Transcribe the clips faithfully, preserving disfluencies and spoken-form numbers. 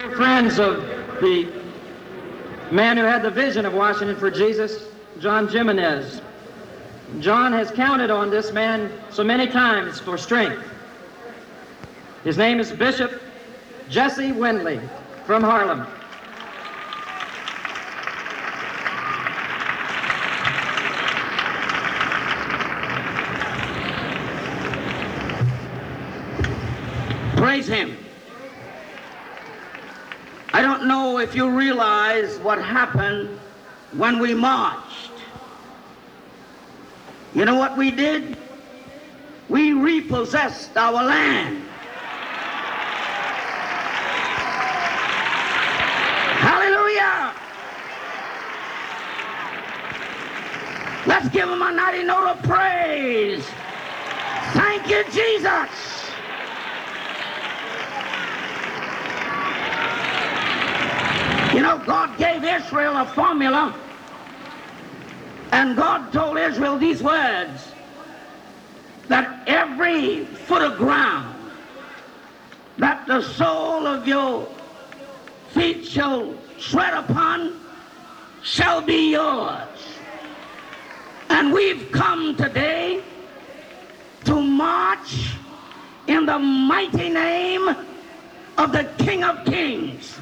great friends of the man who had the vision of Washington for Jesus, John Jimenez. John has counted on this man so many times for strength. His name is Bishop Jesse Windley from Harlem. Praise him. I don't know if you realize what happened when we marched. You know what we did? We repossessed our land. Hallelujah! Let's give him a mighty note of praise. Thank you, Jesus. You know, God gave Israel a formula, and God told Israel these words, that every foot of ground that the sole of your feet shall tread upon shall be yours. And we've come today to march in the mighty name of the King of Kings.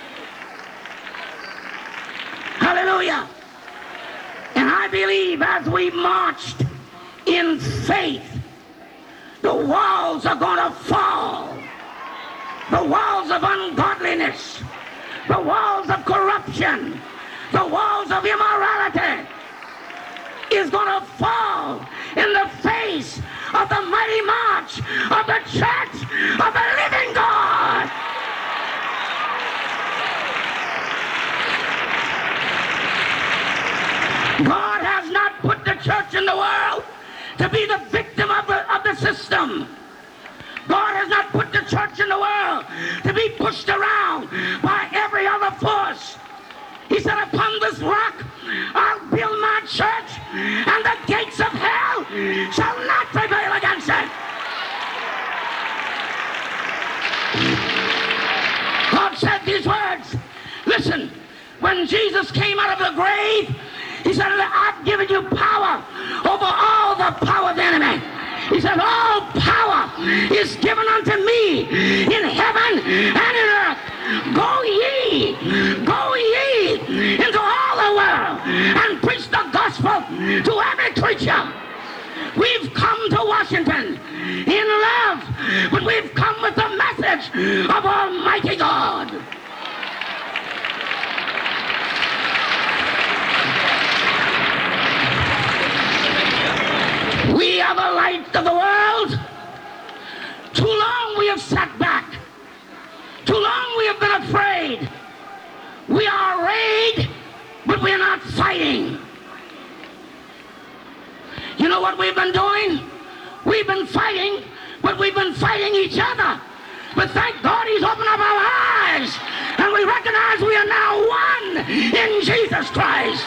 Hallelujah. And I believe as we marched in faith, the walls are going to fall. The walls of ungodliness, the walls of corruption, the walls of immorality is going to fall in the face of the mighty march of the church of the living God. God has not put the church in the world to be the victim of the, of the system. God has not put the church in the world to be pushed around by every other force. He said, upon this rock I'll build my church, and the gates of hell shall not prevail against it. God said these words. Listen, when Jesus came out of the grave, he said, I've given you power over all the power of the enemy. He said, all power is given unto me in heaven and in earth. Go ye, go ye into all the world and preach the gospel to every creature. We've come to Washington in love, but we've come with the message of Almighty God. We are the light of the world. Too long we have sat back. Too long we have been afraid. We are arrayed, but we are not fighting. You know what we've been doing? We've been fighting, but we've been fighting each other. But thank God he's opened up our eyes, and we recognize we are now one in Jesus Christ.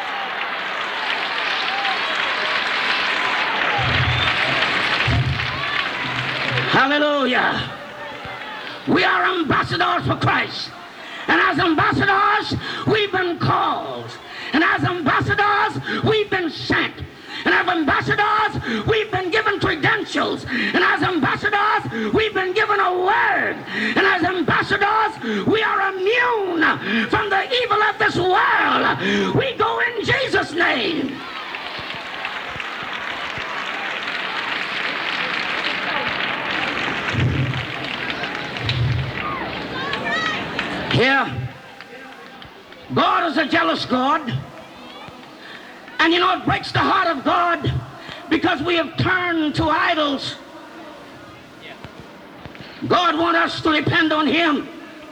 Hallelujah. We are ambassadors for Christ. And as ambassadors, we've been called. And as ambassadors, we've been sent. And as ambassadors, we've been given credentials. And as ambassadors, we've been given a word. And as ambassadors, we are immune from the evil of this world. We go in Jesus' name. Here, God is a jealous God. And you know, it breaks the heart of God because we have turned to idols. God wants us to depend on him.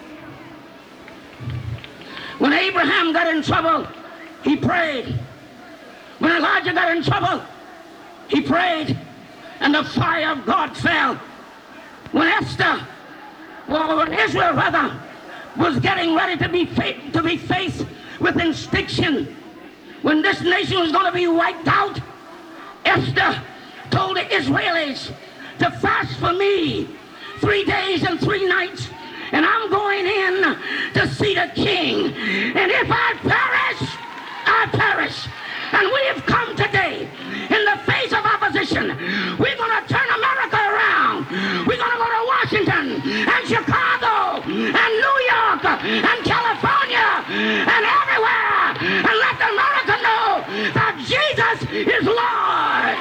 When Abraham got in trouble, he prayed. When Elijah got in trouble, he prayed, and the fire of God fell. When Esther, well, when Israel rather, was getting ready to be fa- to be faced with extinction, when this nation was going to be wiped out, Esther told the Israelis to fast for me three days and three nights, and I'm going in to see the King. And if I perish, I perish. And we have come today in the face of opposition. We're going to turn America around. We're going to go to Washington and Chicago and New York and California and everywhere and let America know that Jesus is Lord.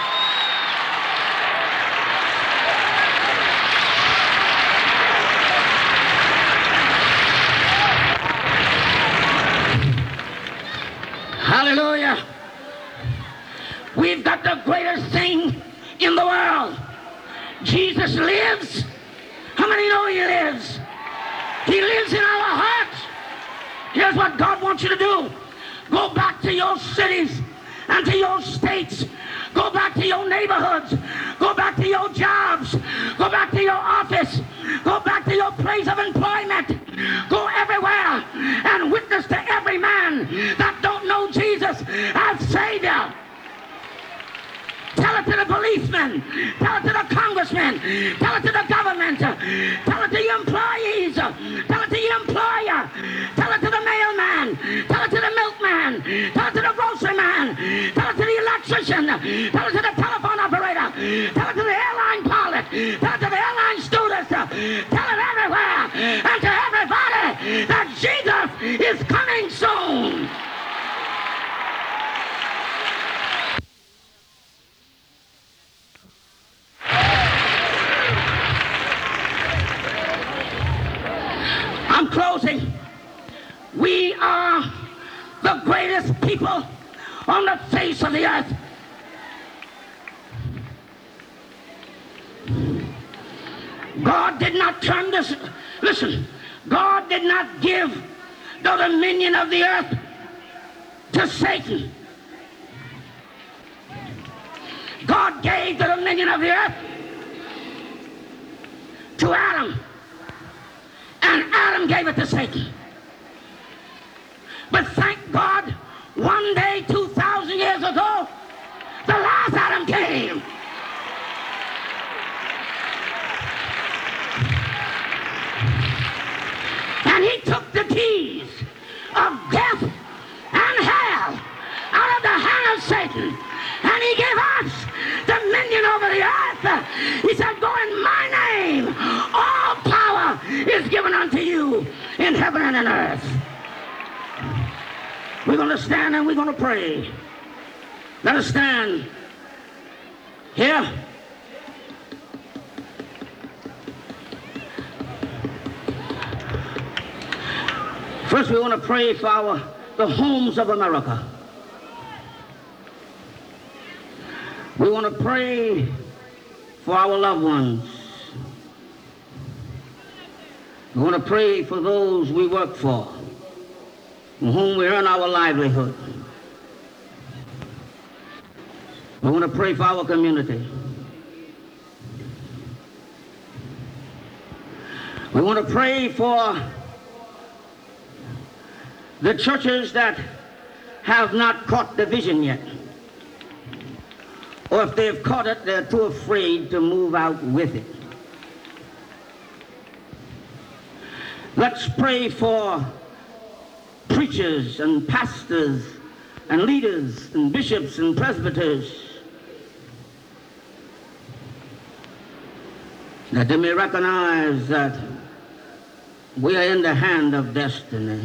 Hallelujah. We've got the greatest thing in the world. Jesus lives. How many know he lives? He lives in our hearts. Here's what God wants you to do. Go back to your cities and to your states. Go back to your neighborhoods. Go back to your jobs. Go back to your office. Go back to your place of employment. Go everywhere and witness to every man that don't know Jesus as Savior. Tell it to the policeman. Tell it to the congressman. Tell it to the government. Tell it to the employees. Tell it to the employer. Tell it to the mailman. Tell it to the milkman. Tell it to the grocery man. Tell it to the electrician. Tell it to the telephone operator. Tell it to the airline pilot. Tell it to the airline stewardess. Tell it everywhere and to everybody that Jesus is coming soon. I'm closing. We are the greatest people on the face of the earth. God did not turn this, listen, God did not give the dominion of the earth to Satan. God gave the dominion of the earth to Adam. And Adam gave it to Satan. But thank God, one day, two thousand years ago, the last Adam came. And he took the keys of death and hell out of the hand of Satan. And he gave us dominion over the earth. He said, go in my name. All power is given unto you in heaven and in earth. We're going to stand and we're going to pray. Let us stand here. First, we want to pray for our, the homes of America. We want to pray for our loved ones. We want to pray for those we work for, from whom we earn our livelihood. We want to pray for our community. We want to pray for the churches that have not caught the vision yet. Or if they've caught it, they're too afraid to move out with it. Let's pray for preachers and pastors and leaders and bishops and presbyters, that they may recognize that we are in the hand of destiny.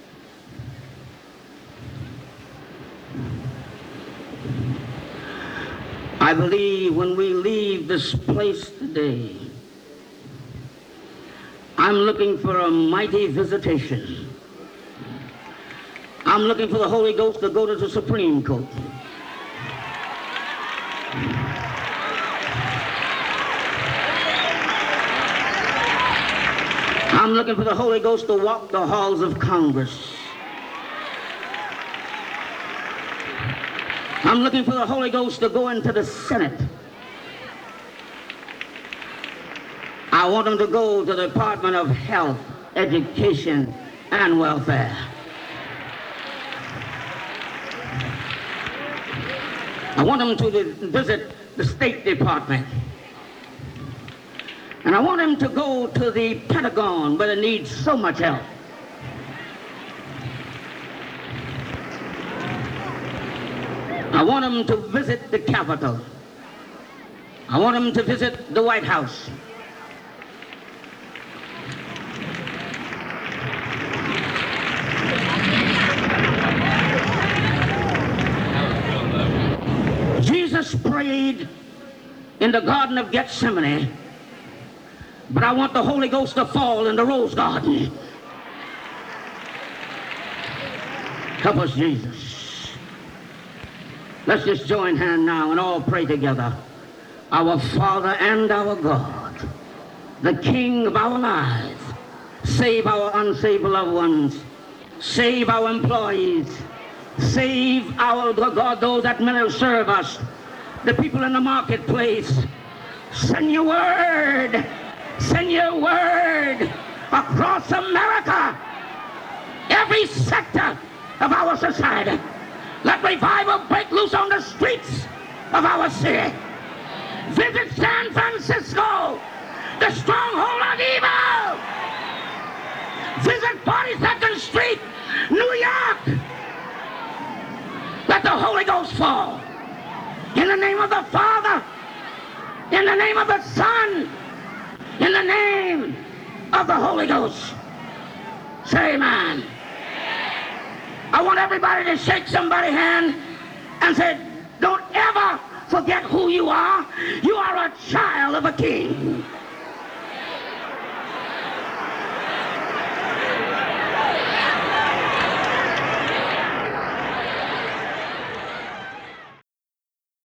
I believe when we leave this place today, I'm looking for a mighty visitation. I'm looking for the Holy Ghost to go to the Supreme Court. I'm looking for the Holy Ghost to walk the halls of Congress. I'm looking for the Holy Ghost to go into the Senate. I want him to go to the Department of Health, Education, and Welfare. I want him to visit the State Department. And I want him to go to the Pentagon where it needs so much help. I want them to visit the Capitol. I want them to visit the White House. Jesus prayed in the Garden of Gethsemane, but I want the Holy Ghost to fall in the Rose Garden. Help us, Jesus. Let's just join hands now and all pray together. Our Father and our God, the King of our lives, save our unsaved loved ones, save our employees, save our, God, those that may serve us, the people in the marketplace. Send your word, send your word across America, every sector of our society. Let revival break loose on the streets of our city. Visit San Francisco, the stronghold of evil. Visit forty-second Street, New York. Let the Holy Ghost fall. In the name of the Father, in the name of the Son, in the name of the Holy Ghost. Say amen. I want everybody to shake somebody's hand and say, don't ever forget who you are. You are a child of a king.